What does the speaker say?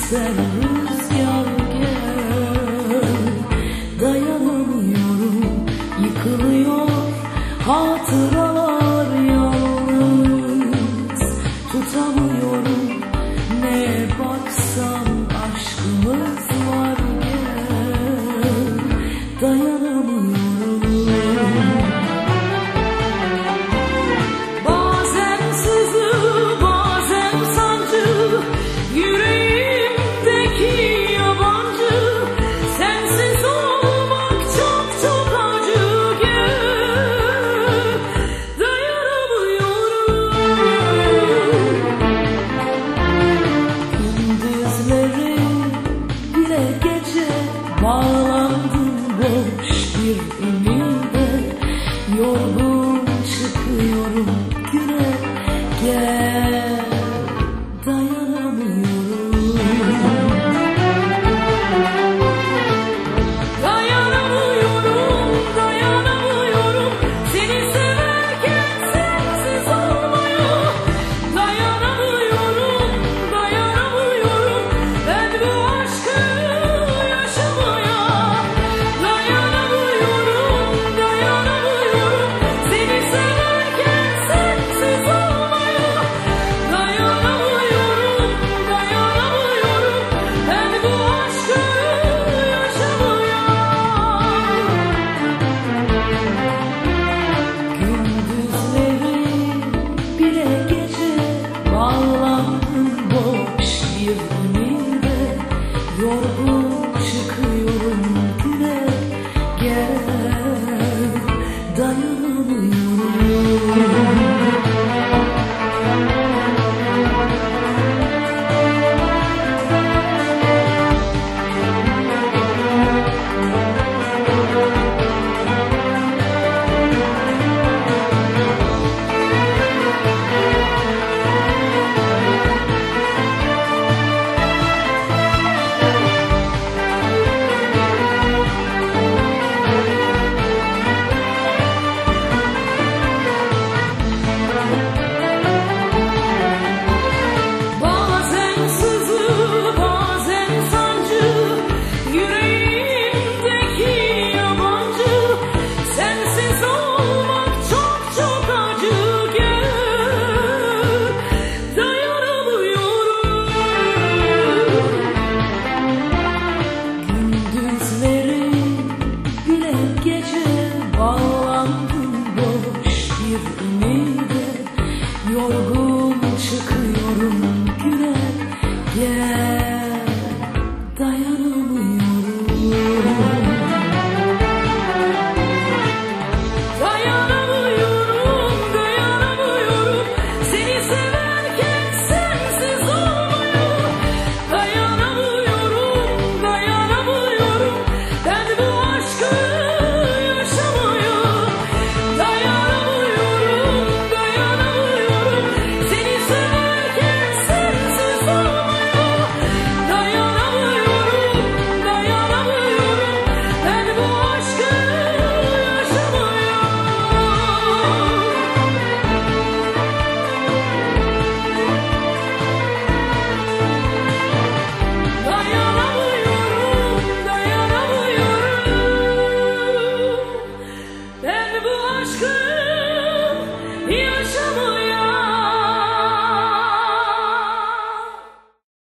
Sen rüzgar gel, dayanamıyorum, yıkılıyor hatıralar yalnız. Tutamıyorum, ne baksam aşkımız var gel, dayanamıyorum. Bazen sızı, bazen sancı, yüreğimdeki yabancı. Sensiz olmak çok çok acı gel, dayanamıyorum. Gündüzleri bile gece bağlandım boş bir ümide. Yorgun çıkıyorum güne gel, dayanamıyorum. Dayanamıyorum, dayanamıyorum. Seni severken sensiz olmaya. Dayanamıyorum, dayanamıyorum. Ben bu aşkı yaşamaya. Dayanamıyorum, dayanamıyorum. Seni severken sensiz olmaya. Dayanamıyorum, dayanamıyorum. Ben bu aşkı yaşamaya. Gündüzleri bile gece bağlandım boş bir ümide. Yorgun çıkıyor